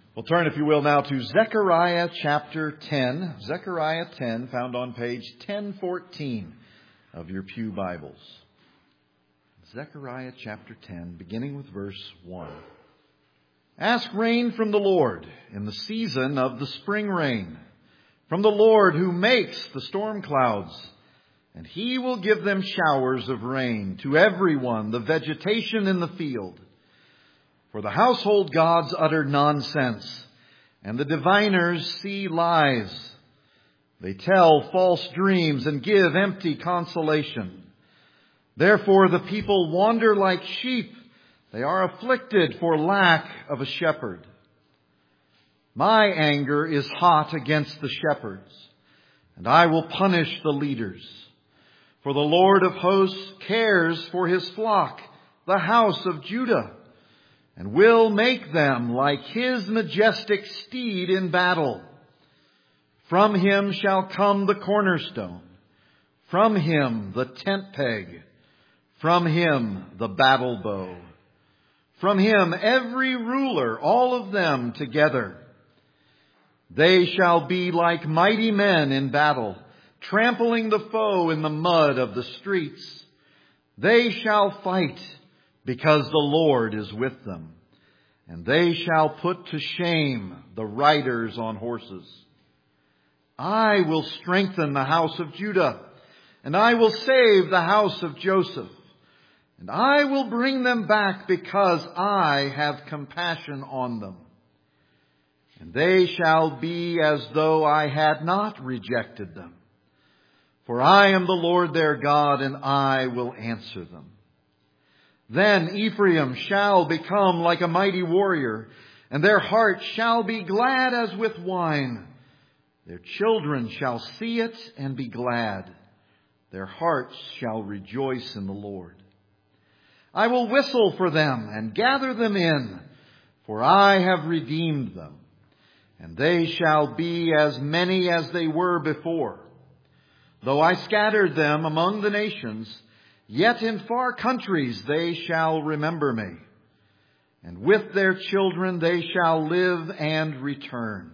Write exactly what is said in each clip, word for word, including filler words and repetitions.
Well, turn, if you will, now to Zechariah chapter ten. Zechariah ten, found on page ten fourteen of your pew Bibles. Zechariah chapter ten, beginning with verse one. Ask rain from the Lord in the season of the spring rain, from the Lord who makes the storm clouds, and He will give them showers of rain to everyone, the vegetation in the field. For the household gods utter nonsense, and the diviners see lies. They tell false dreams and give empty consolation. Therefore the people wander like sheep. They are afflicted for lack of a shepherd. My anger is hot against the shepherds, and I will punish the leaders. For the Lord of hosts cares for His flock, the house of Judah, and will make them like His majestic steed in battle. From Him shall come the cornerstone, from Him the tent peg, from Him the battle bow, from Him every ruler, all of them together. They shall be like mighty men in battle, trampling the foe in the mud of the streets. They shall fight, because the Lord is with them, and they shall put to shame the riders on horses. I will strengthen the house of Judah, and I will save the house of Joseph, and I will bring them back because I have compassion on them. And they shall be as though I had not rejected them. For I am the Lord their God, and I will answer them. Then Ephraim shall become like a mighty warrior, and their heart shall be glad as with wine. Their children shall see it and be glad. Their hearts shall rejoice in the Lord. I will whistle for them and gather them in, for I have redeemed them, and they shall be as many as they were before. Though I scattered them among the nations, yet in far countries they shall remember me, and with their children they shall live and return.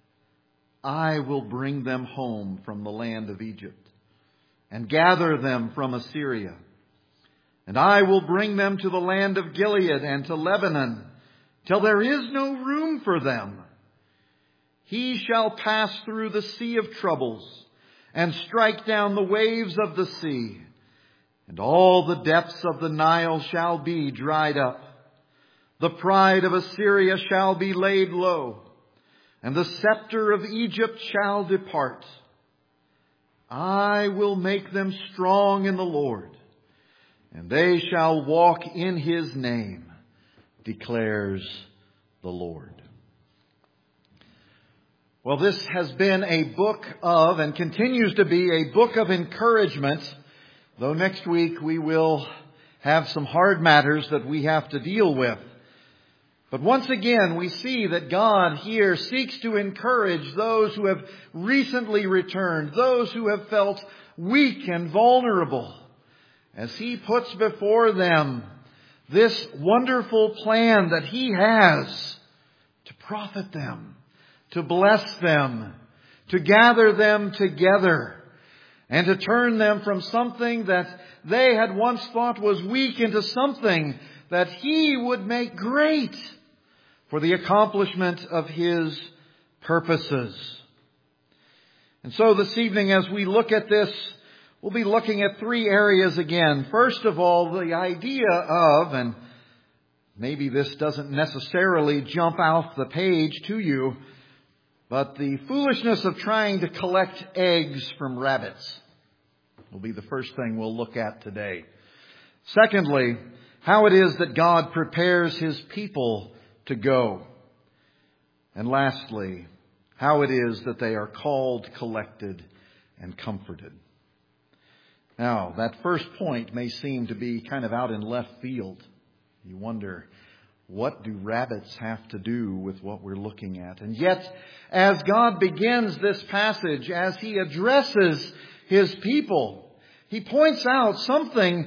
I will bring them home from the land of Egypt, and gather them from Assyria. And I will bring them to the land of Gilead and to Lebanon, till there is no room for them. He shall pass through the sea of troubles, and strike down the waves of the sea. And all the depths of the Nile shall be dried up. The pride of Assyria shall be laid low, and the scepter of Egypt shall depart. I will make them strong in the Lord, and they shall walk in His name, declares the Lord. Well, this has been a book of, and continues to be, a book of encouragement. Though next week we will have some hard matters that we have to deal with. But once again, we see that God here seeks to encourage those who have recently returned, those who have felt weak and vulnerable, as He puts before them this wonderful plan that He has to profit them, to bless them, to gather them together, and to turn them from something that they had once thought was weak into something that He would make great for the accomplishment of His purposes. And so this evening, as we look at this, we'll be looking at three areas again. First of all, the idea of, and maybe this doesn't necessarily jump off the page to you, but the foolishness of trying to collect eggs from rabbits will be the first thing we'll look at today. Secondly, how it is that God prepares His people to go. And lastly, how it is that they are called, collected, and comforted. Now, that first point may seem to be kind of out in left field. You wonder, what do rabbits have to do with what we're looking at? And yet, as God begins this passage, as He addresses His people, He points out something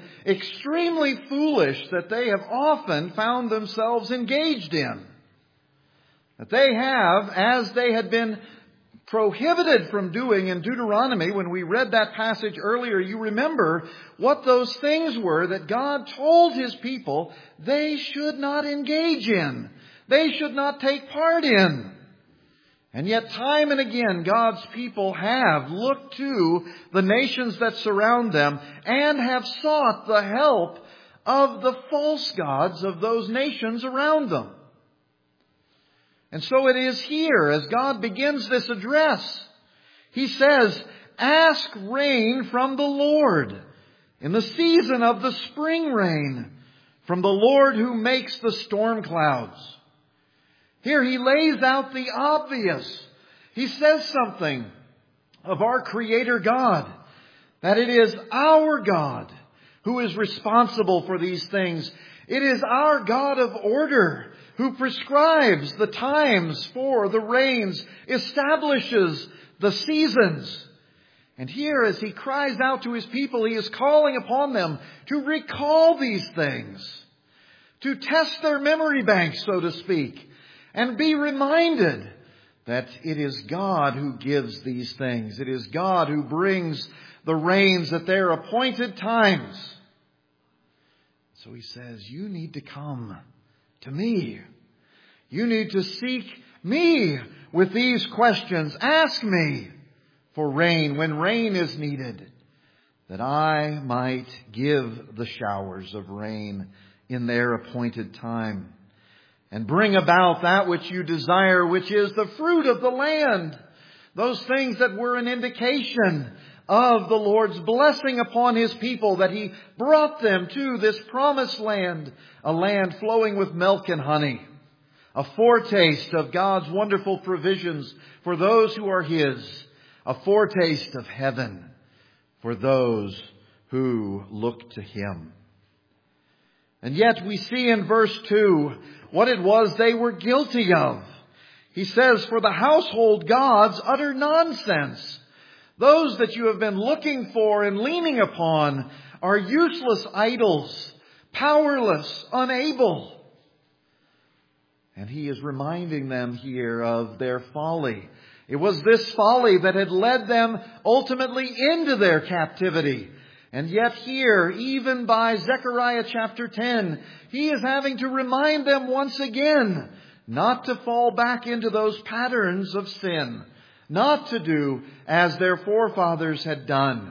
extremely foolish that they have often found themselves engaged in. That they have, as they had been prohibited from doing in Deuteronomy, when we read that passage earlier, you remember what those things were that God told His people they should not engage in. They should not take part in. And yet time and again God's people have looked to the nations that surround them and have sought the help of the false gods of those nations around them. And so it is here, as God begins this address, He says, ask rain from the Lord in the season of the spring rain, from the Lord who makes the storm clouds. Here He lays out the obvious. He says something of our Creator God, that it is our God who is responsible for these things. It is our God of order who prescribes the times for the rains, establishes the seasons. And here, as He cries out to His people, He is calling upon them to recall these things, to test their memory banks, so to speak, and be reminded that it is God who gives these things. It is God who brings the rains at their appointed times. So He says, you need to come to me. You need to seek me with these questions. Ask me for rain when rain is needed, that I might give the showers of rain in their appointed time, and bring about that which you desire, which is the fruit of the land. Those things that were an indication of the Lord's blessing upon His people, that He brought them to this promised land, a land flowing with milk and honey, a foretaste of God's wonderful provisions for those who are His, a foretaste of heaven for those who look to Him. And yet we see in verse two what it was they were guilty of. He says, for the household gods utter nonsense. Those that you have been looking for and leaning upon are useless idols, powerless, unable. And He is reminding them here of their folly. It was this folly that had led them ultimately into their captivity. And yet here, even by Zechariah chapter ten, He is having to remind them once again not to fall back into those patterns of sin, not to do as their forefathers had done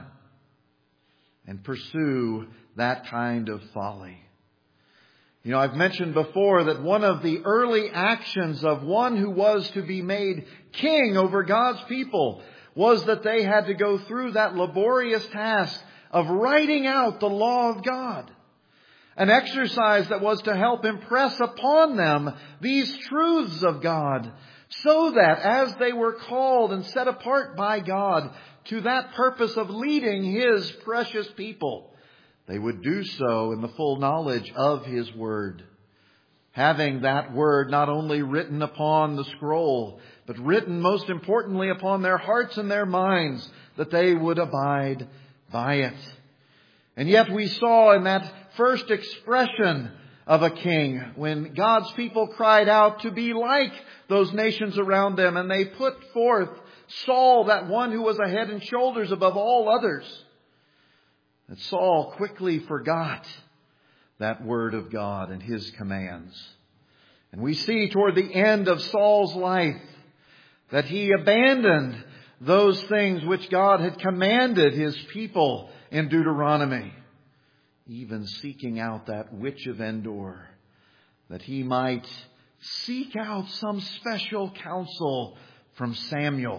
and pursue that kind of folly. You know, I've mentioned before that one of the early actions of one who was to be made king over God's people was that they had to go through that laborious task of writing out the law of God. An exercise that was to help impress upon them these truths of God, so that as they were called and set apart by God to that purpose of leading His precious people, they would do so in the full knowledge of His Word. Having that Word not only written upon the scroll, but written most importantly upon their hearts and their minds, that they would abide by it. And yet we saw in that first expression of a king, when God's people cried out to be like those nations around them, and they put forth Saul, that one who was a head and shoulders above all others, that Saul quickly forgot that word of God and His commands. And we see toward the end of Saul's life that he abandoned those things which God had commanded His people in Deuteronomy, even seeking out that witch of Endor, that he might seek out some special counsel from Samuel.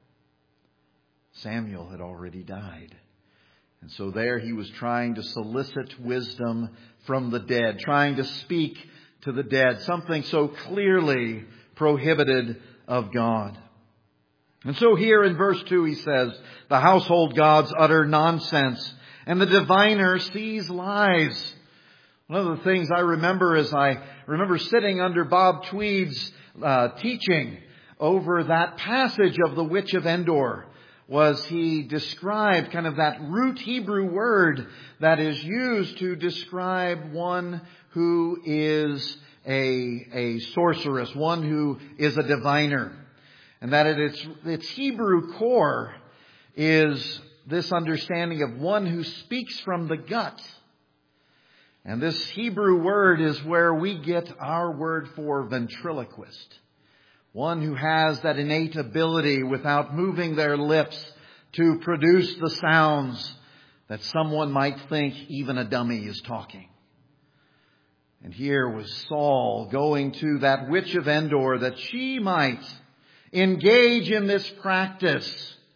Samuel had already died. And so there he was trying to solicit wisdom from the dead, trying to speak to the dead, something so clearly prohibited of God. And so here in verse two he says, the household gods utter nonsense, and the diviner sees lies. One of the things I remember is I remember sitting under Bob Tweed's uh, teaching over that passage of the Witch of Endor, was he described kind of that root Hebrew word that is used to describe one who is a, a sorceress, one who is a diviner. And that at its, its Hebrew core is this understanding of one who speaks from the gut. And this Hebrew word is where we get our word for ventriloquist. One who has that innate ability without moving their lips to produce the sounds that someone might think even a dummy is talking. And here was Saul going to that witch of Endor that she might engage in this practice.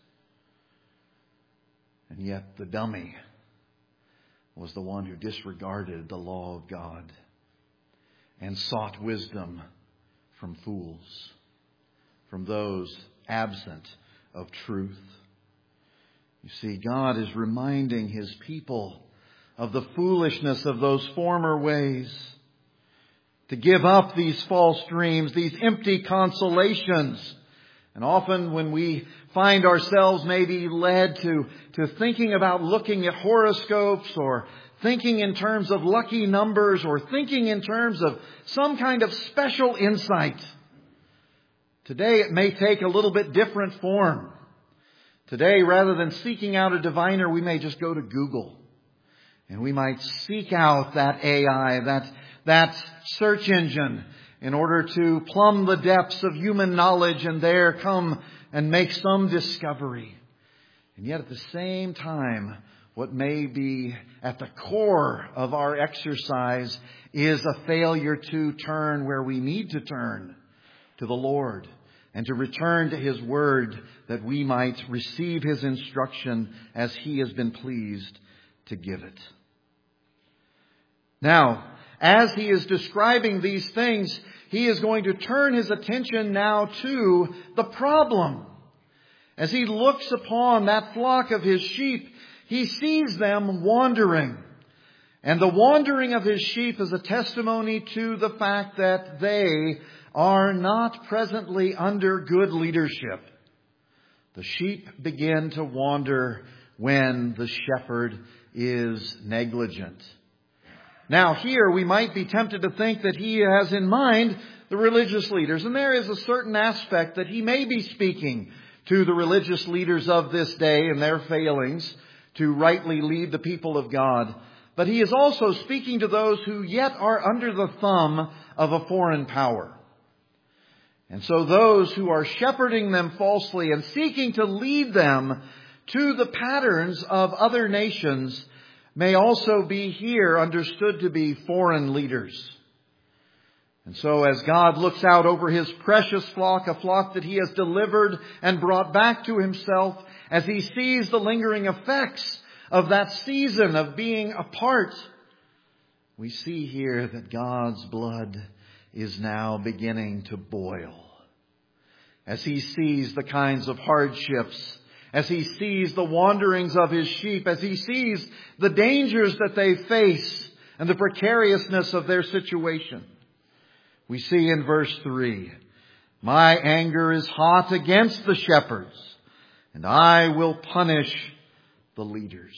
And yet the dummy was the one who disregarded the law of God and sought wisdom from fools, from those absent of truth. You see, God is reminding His people of the foolishness of those former ways, to give up these false dreams, these empty consolations. And often when we find ourselves maybe led to, to thinking about looking at horoscopes or thinking in terms of lucky numbers or thinking in terms of some kind of special insight, today it may take a little bit different form. Today, rather than seeking out a diviner, we may just go to Google. And we might seek out that A I, that, that search engine, in order to plumb the depths of human knowledge and there come and make some discovery. And yet at the same time, what may be at the core of our exercise is a failure to turn where we need to turn, to the Lord, and to return to His Word that we might receive His instruction as He has been pleased to give it. Now, as he is describing these things, he is going to turn his attention now to the problem. As he looks upon that flock of his sheep, he sees them wandering. And the wandering of his sheep is a testimony to the fact that they are not presently under good leadership. The sheep begin to wander when the shepherd is negligent. Now here we might be tempted to think that he has in mind the religious leaders. And there is a certain aspect that he may be speaking to the religious leaders of this day and their failings to rightly lead the people of God. But he is also speaking to those who yet are under the thumb of a foreign power. And so those who are shepherding them falsely and seeking to lead them to the patterns of other nations may also be here understood to be foreign leaders. And so as God looks out over His precious flock, a flock that He has delivered and brought back to Himself, as He sees the lingering effects of that season of being apart, we see here that God's blood is now beginning to boil. As He sees the kinds of hardships, as He sees the wanderings of His sheep, as He sees the dangers that they face and the precariousness of their situation. We see in verse three, "My anger is hot against the shepherds, and I will punish the leaders."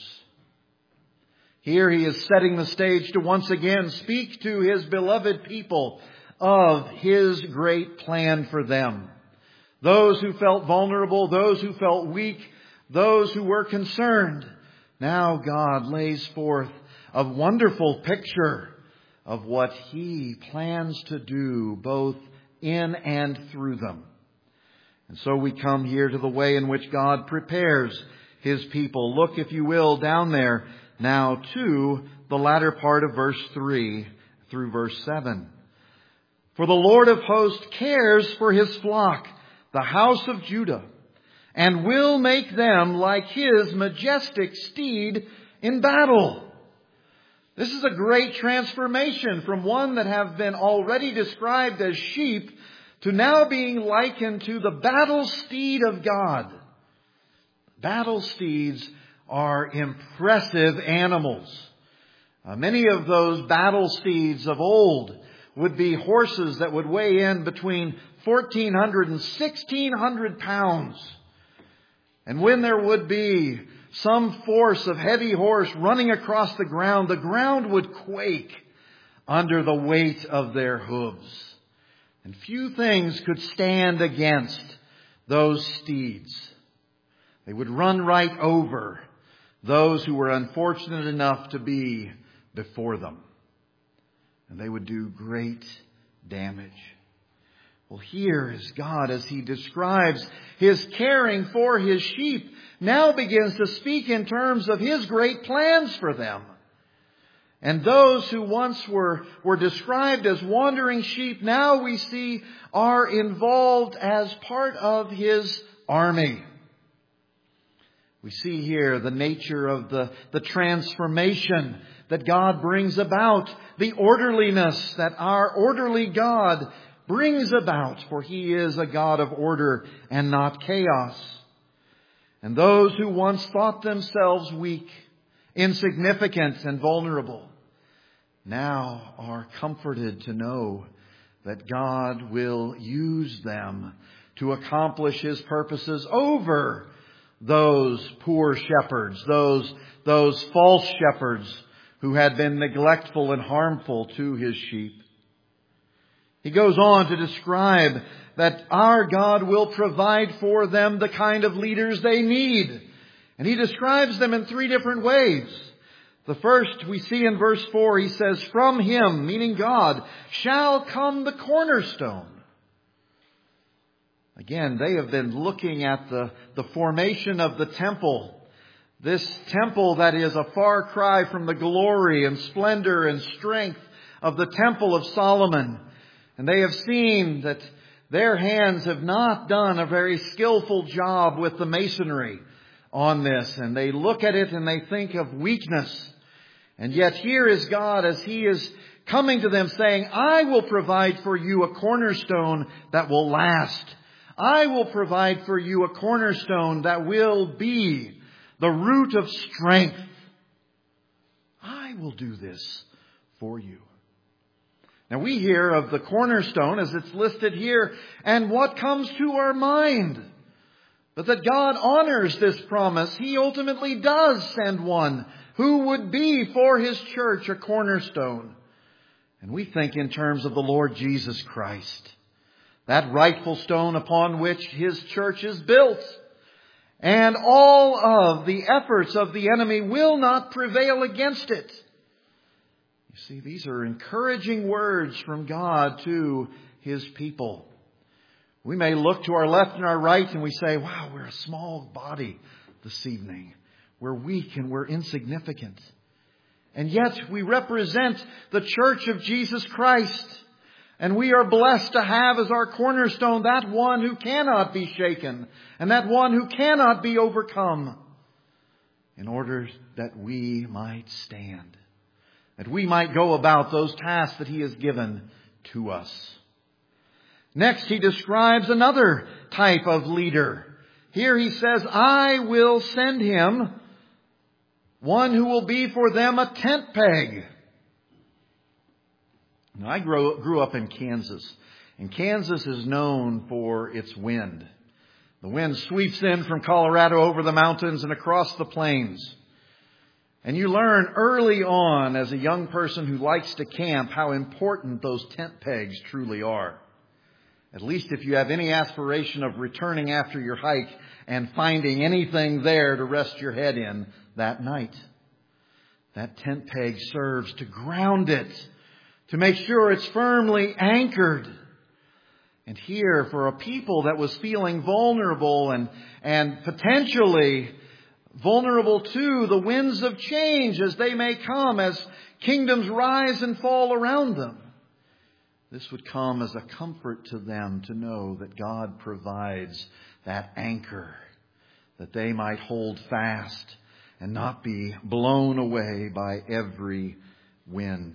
Here He is setting the stage to once again speak to His beloved people of His great plan for them. Those who felt vulnerable, those who felt weak, those who were concerned. Now God lays forth a wonderful picture of what He plans to do both in and through them. And so we come here to the way in which God prepares His people. Look, if you will, down there now to the latter part of verse three through verse seven. "For the Lord of hosts cares for His flock, the house of Judah, and will make them like His majestic steed in battle." This is a great transformation from one that have been already described as sheep to now being likened to the battle steed of God. Battle steeds are impressive animals. Uh, many of those battle steeds of old would be horses that would weigh in between fourteen hundred and sixteen hundred pounds. And when there would be some force of heavy horse running across the ground, the ground would quake under the weight of their hooves. And few things could stand against those steeds. They would run right over those who were unfortunate enough to be before them. And they would do great damage. Well, here is God as He describes His caring for His sheep, now begins to speak in terms of His great plans for them. And those who once were, were described as wandering sheep, now we see are involved as part of His army. We see here the nature of the, the transformation that God brings about, the orderliness that our orderly God brings about, for He is a God of order and not chaos. And those who once thought themselves weak, insignificant, and vulnerable, now are comforted to know that God will use them to accomplish His purposes over those poor shepherds, those, those false shepherds who had been neglectful and harmful to His sheep. He goes on to describe that our God will provide for them the kind of leaders they need. And He describes them in three different ways. The first we see in verse four, He says, "From Him," meaning God, "shall come the cornerstone." Again, they have been looking at the, the formation of the temple. This temple that is a far cry from the glory and splendor and strength of the Temple of Solomon. And they have seen that their hands have not done a very skillful job with the masonry on this. And they look at it and they think of weakness. And yet here is God as He is coming to them saying, "I will provide for you a cornerstone that will last. I will provide for you a cornerstone that will be the root of strength. I will do this for you." Now we hear of the cornerstone as it's listed here, and what comes to our mind? But that God honors this promise. He ultimately does send one who would be for His church a cornerstone. And we think in terms of the Lord Jesus Christ, that rightful stone upon which His church is built. And all of the efforts of the enemy will not prevail against it. You see, these are encouraging words from God to His people. We may look to our left and our right and we say, "Wow, we're a small body this evening. We're weak and we're insignificant." And yet we represent the church of Jesus Christ. And we are blessed to have as our cornerstone that one who cannot be shaken and that one who cannot be overcome, in order that we might stand, that we might go about those tasks that He has given to us. Next, He describes another type of leader. Here He says, "I will send him one who will be for them a tent peg." Now, I grew, grew up in Kansas, and Kansas is known for its wind. The wind sweeps in from Colorado over the mountains and across the plains. And you learn early on as a young person who likes to camp how important those tent pegs truly are. At least if you have any aspiration of returning after your hike and finding anything there to rest your head in that night. That tent peg serves to ground it, to make sure it's firmly anchored. And here, for a people that was feeling vulnerable and, and potentially vulnerable to the winds of change as they may come, as kingdoms rise and fall around them, this would come as a comfort to them to know that God provides that anchor, that they might hold fast and not be blown away by every wind.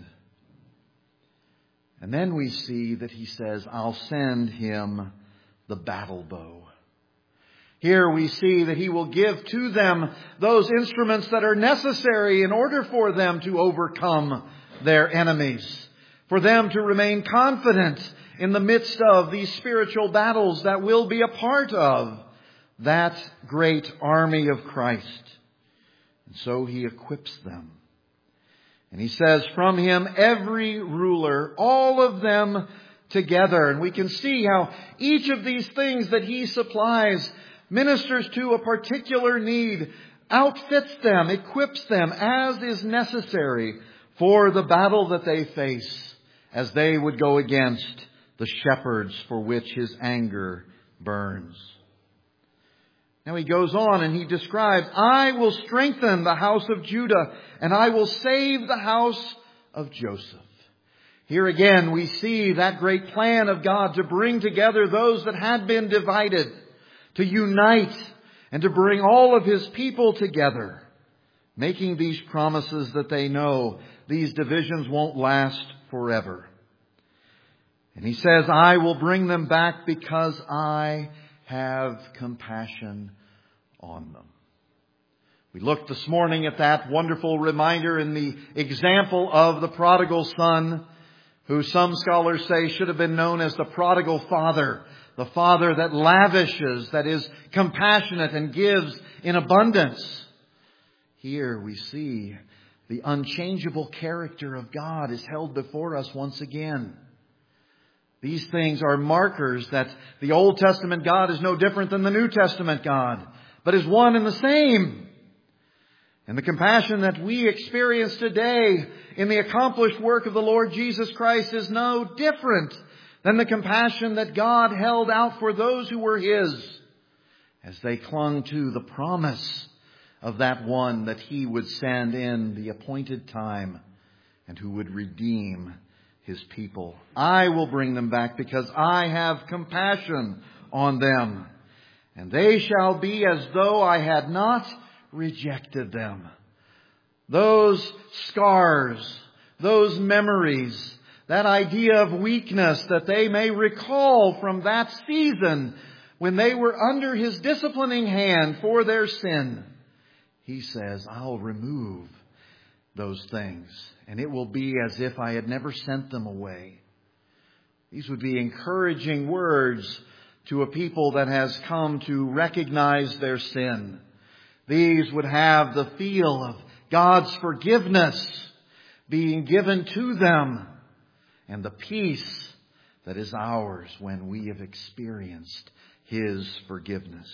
And then we see that He says, "I'll send him the battle bow." Here we see that He will give to them those instruments that are necessary in order for them to overcome their enemies, for them to remain confident in the midst of these spiritual battles that will be a part of that great army of Christ. And so He equips them. And he says, from him every ruler, all of them together. And we can see how each of these things that he supplies ministers to a particular need, outfits them, equips them as is necessary for the battle that they face as they would go against the shepherds for which his anger burns. Now he goes on and he describes, I will strengthen the house of Judah and I will save the house of Joseph. Here again we see that great plan of God to bring together those that had been divided, to unite and to bring all of his people together, making these promises that they know these divisions won't last forever. And he says, I will bring them back because I have compassion on them. We looked this morning at that wonderful reminder in the example of the prodigal son, who some scholars say should have been known as the prodigal father, the father that lavishes, that is compassionate and gives in abundance. Here we see the unchangeable character of God is held before us once again. These things are markers that the Old Testament God is no different than the New Testament God, but is one and the same. And the compassion that we experience today in the accomplished work of the Lord Jesus Christ is no different than the compassion that God held out for those who were his, as they clung to the promise of that one that he would send in the appointed time and who would redeem his people. I will bring them back because I have compassion on them, and they shall be as though I had not rejected them. Those scars, those memories, that idea of weakness that they may recall from that season when they were under his disciplining hand for their sin. He says, I'll remove those things, and it will be as if I had never sent them away. These would be encouraging words to a people that has come to recognize their sin. These would have the feel of God's forgiveness being given to them and the peace that is ours when we have experienced his forgiveness.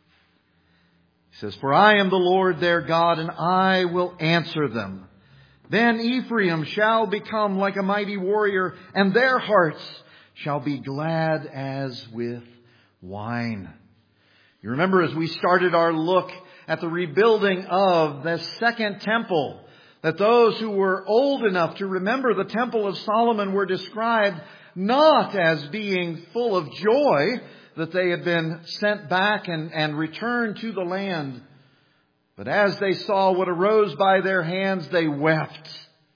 He says, for I am the Lord their God, and I will answer them. Then Ephraim shall become like a mighty warrior, and their hearts shall be glad as with wine. You remember as we started our look at the rebuilding of the second temple, that those who were old enough to remember the Temple of Solomon were described not as being full of joy that they had been sent back and, and returned to the land, but as they saw what arose by their hands, they wept.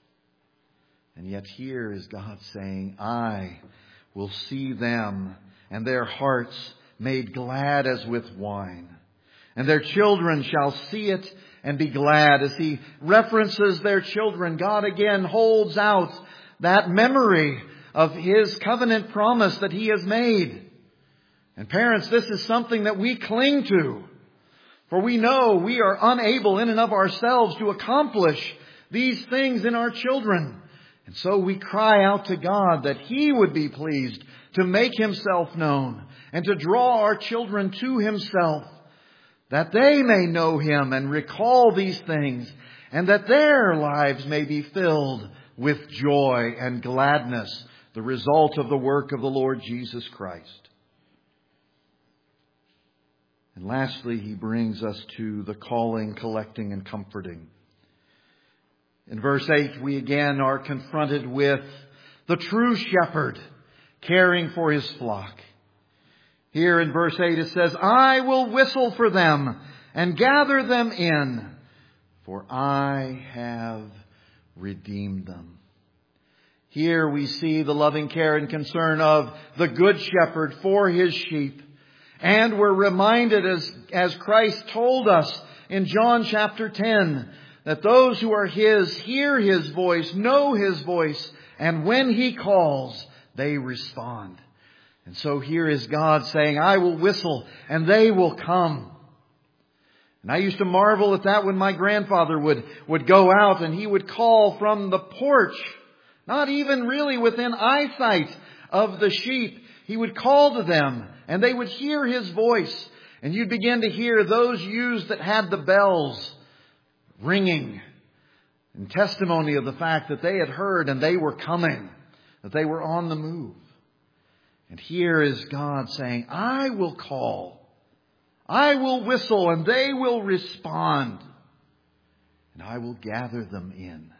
And yet here is God saying, I will see them and their hearts made glad as with wine. And their children shall see it and be glad. As he references their children, God again holds out that memory of his covenant promise that he has made. And parents, this is something that we cling to. For we know we are unable in and of ourselves to accomplish these things in our children. And so we cry out to God that he would be pleased to make himself known and to draw our children to himself, that they may know him and recall these things, and that their lives may be filled with joy and gladness, the result of the work of the Lord Jesus Christ. And lastly, he brings us to the calling, collecting, and comforting. In verse eight, we again are confronted with the true shepherd caring for his flock. Here in verse eight it says, I will whistle for them and gather them in, for I have redeemed them. Here we see the loving care and concern of the good shepherd for his sheep. And we're reminded, as, as Christ told us in John chapter ten, that those who are his hear his voice, know his voice, and when he calls, they respond. And so here is God saying, I will whistle and they will come. And I used to marvel at that when my grandfather would, would go out and he would call from the porch, not even really within eyesight of the sheep. He would call to them and they would hear his voice. And you'd begin to hear those ewes that had the bells ringing in testimony of the fact that they had heard and they were coming, that they were on the move. And here is God saying, I will call. I will whistle and they will respond. And I will gather them in.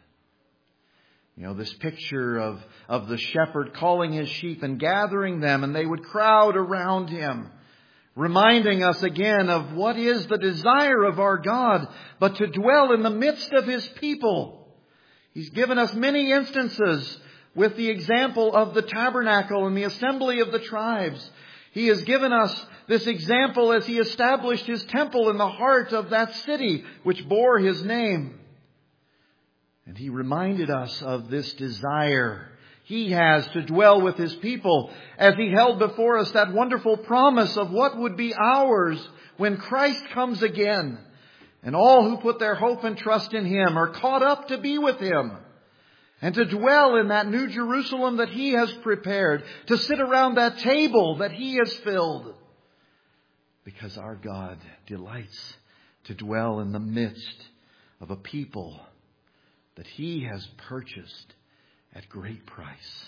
You know, this picture of, of the shepherd calling his sheep and gathering them, and they would crowd around him, reminding us again of what is the desire of our God, but to dwell in the midst of his people. He's given us many instances with the example of the tabernacle and the assembly of the tribes. He has given us this example as he established his temple in the heart of that city which bore his name. And he reminded us of this desire he has to dwell with his people as he held before us that wonderful promise of what would be ours when Christ comes again. And all who put their hope and trust in him are caught up to be with him. And to dwell in that new Jerusalem that he has prepared. To sit around that table that he has filled. Because our God delights to dwell in the midst of a people that he has purchased at great price.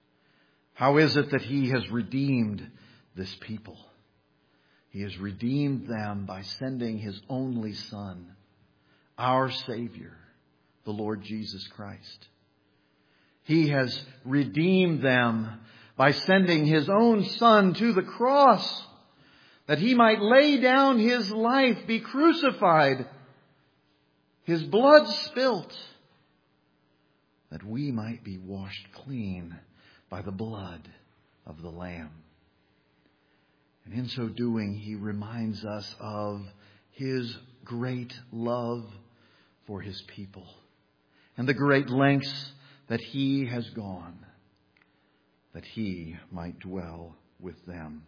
How is it that he has redeemed this people? He has redeemed them by sending his only Son, our Savior, the Lord Jesus Christ. He has redeemed them by sending his own Son to the cross, that he might lay down his life, be crucified, his blood spilt, that we might be washed clean by the blood of the Lamb. And in so doing, he reminds us of his great love for his people and the great lengths that he has gone, that he might dwell with them.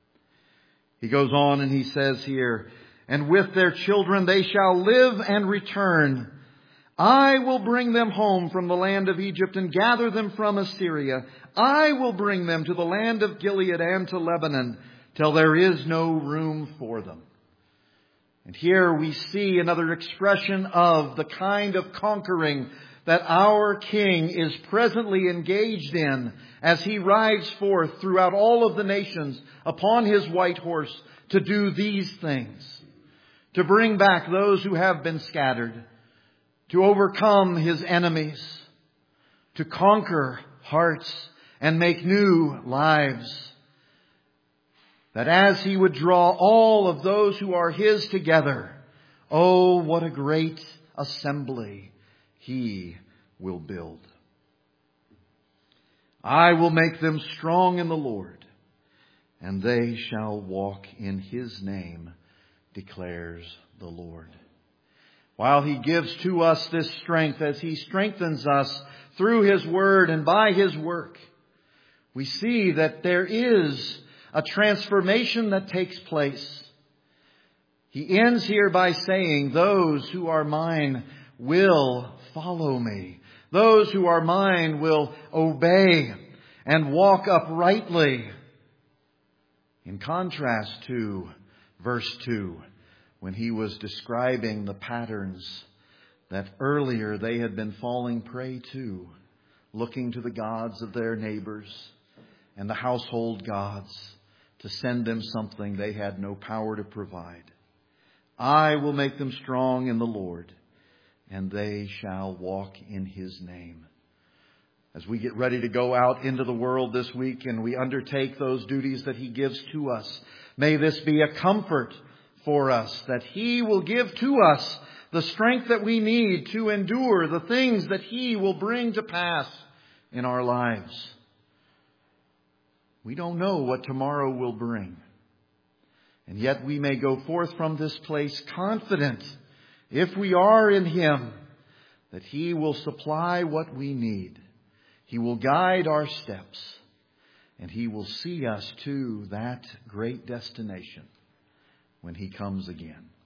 He goes on and he says here, and with their children they shall live and return. I will bring them home from the land of Egypt and gather them from Assyria. I will bring them to the land of Gilead and to Lebanon till there is no room for them. And here we see another expression of the kind of conquering that our King is presently engaged in as he rides forth throughout all of the nations upon his white horse to do these things. To bring back those who have been scattered. To overcome his enemies. To conquer hearts and make new lives. That as he would draw all of those who are his together, oh, what a great assembly he will build. I will make them strong in the Lord, and they shall walk in his name, declares the Lord. While he gives to us this strength as he strengthens us through his word and by his work, we see that there is a transformation that takes place. He ends here by saying, those who are mine will follow me. Those who are mine will obey and walk uprightly. In contrast to verse two, when he was describing the patterns that earlier they had been falling prey to, looking to the gods of their neighbors and the household gods to send them something they had no power to provide. I will make them strong in the Lord, and they shall walk in his name. As we get ready to go out into the world this week and we undertake those duties that he gives to us, may this be a comfort for us, that he will give to us the strength that we need to endure the things that he will bring to pass in our lives. We don't know what tomorrow will bring. And yet we may go forth from this place confident, if we are in him, that he will supply what we need. He will guide our steps. And he will see us to that great destination when he comes again.